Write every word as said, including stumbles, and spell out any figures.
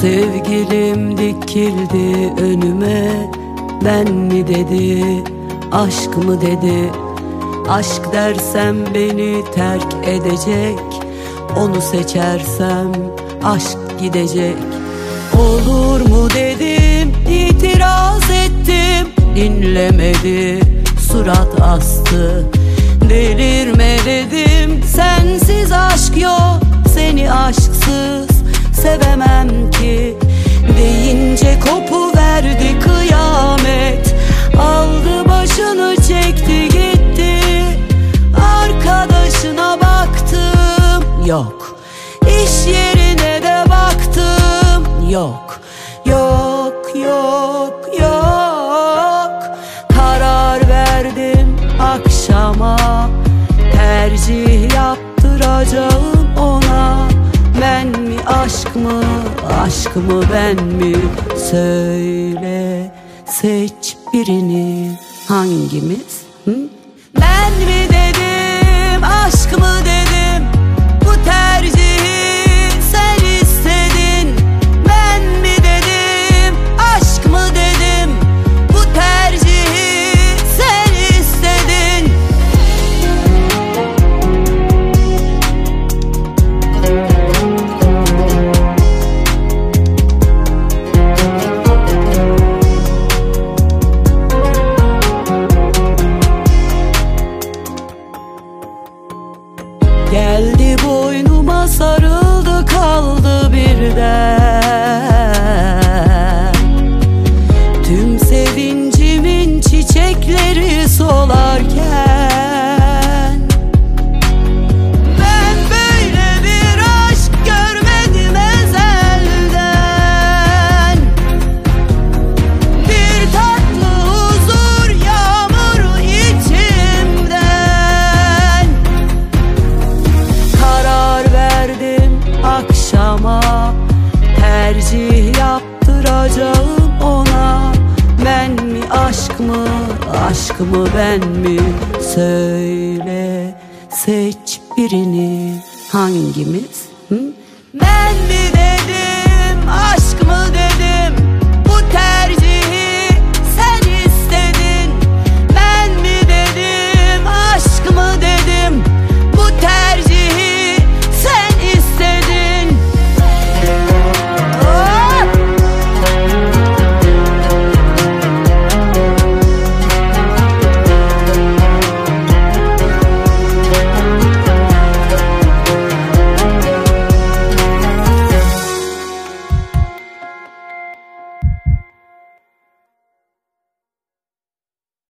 Sevgilim dikildi önüme, ben mi dedi, aşk mı dedi. Aşk dersem beni terk edecek, onu seçersem aşk gidecek. Olur mu dedim, itiraz ettim, dinlemedi, surat astı. Delirme dedim, sensiz aşk yok, seni aşksız sevemem ki. Deyince kopuverdi kıyamet, aldı başını çekti gitti. Arkadaşına baktım, yok. İş yerine de baktım, yok. Yok, yok, yok. Karar verdim akşama, tercih yaptıracağım ona. Ben mi aşk mı, aşk mı ben mi? Söyle, seç birini. Hangimiz? Hı? Ben mi dedim, aşk mı dedim? Bu tercihi sen istedin. Ben mi dedim, aşk mı dedim? Bu tercihi sen istedin. Geldi boynuma sarıldı kaldı birden. Tüm sevincimin çiçekleri solarken ben böyle bir aşk görmedim ezelden. Bir tatlı huzur yağmuru içimden. Karar verdim akşama, tercih yaptıracağım ona. Ben mi aşk mı, aşk mı ben mi? Söyle, seç birini. Hangimiz? Hı? Ben mi dedim, aşk